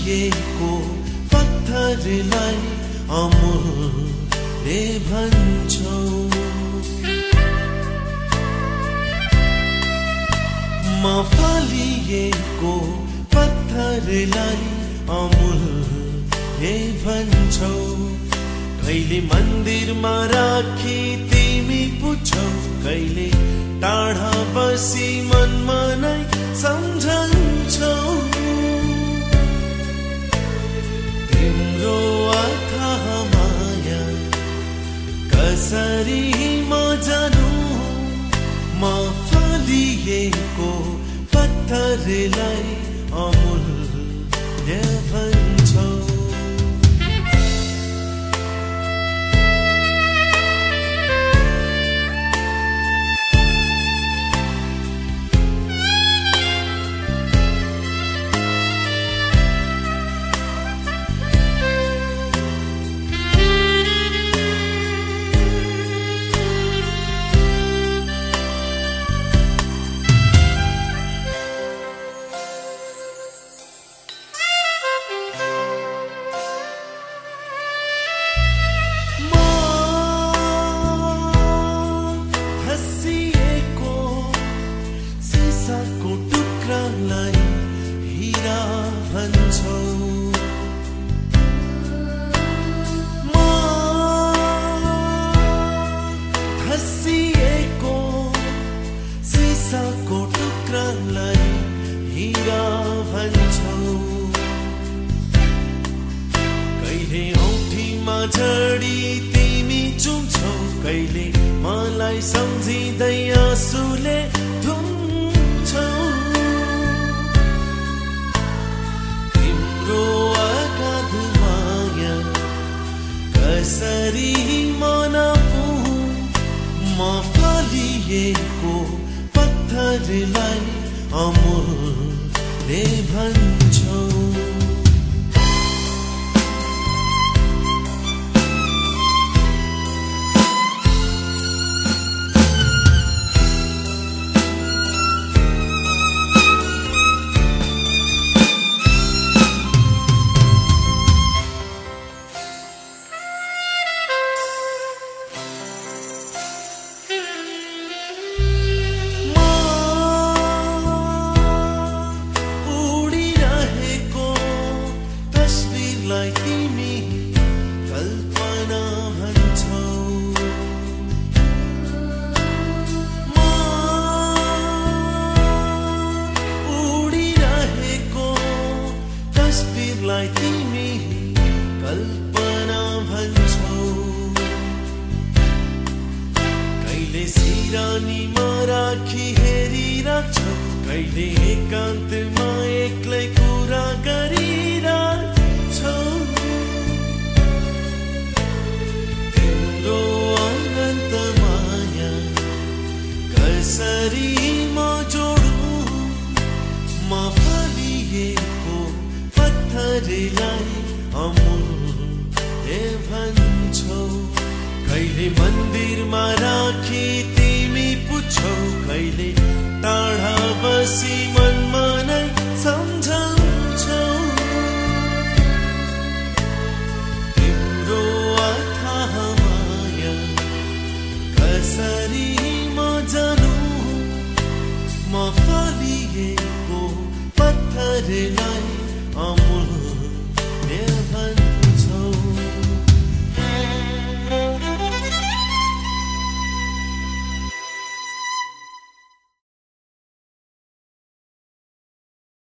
फालिएको पत्थरलाई अमूल्य भन्छौ। म फालिएको पत्थरलाई अमूल्य भन्छौ। कहिले मन्दिरमा राखी तिमी पुछौ, कहिले टाढा बसी मनमा नै सम्झन्छौ। तिम्रो अथाह माया कसरी म जानु, म फालिएको पत्थरलाई अमूल्य भन्छौ। को टुक्रालाई हीरा भन्छौ। म धसिएको सिसाको टुक्रालाई हीरा भन्छौ। कहिले औँठीमा झडी तिमी चुम्छौ, कहिले मलाई सम्झिँदै आँसुले तिम्रो अगाध माया कसरी मनाउँ, म फालिएको पत्थरलाई अमूल्य भन्छौ। तिमी कल्पना भन्छौ। म उडिरहेको तस्बिरलाई तिमी कल्पना भन्छौ। कहिले सिरानीमा राखी हेरिराख्छौ, कहिले एकान्तमा एक्लै कुरा गरिराख्छौ। तिम्रो अनन्त माया कसरी म जोडु, म फालिएको पत्थरलाई अमूल्य भन्छौ। कहिले मन्दिरमा राखी तिमी पुछौ, कहिले टाढा बसी मनमा नै सम्झन्छौ। तिम्रो अथाह माया कसरी म जानु, म फालिएको पत्थरलाई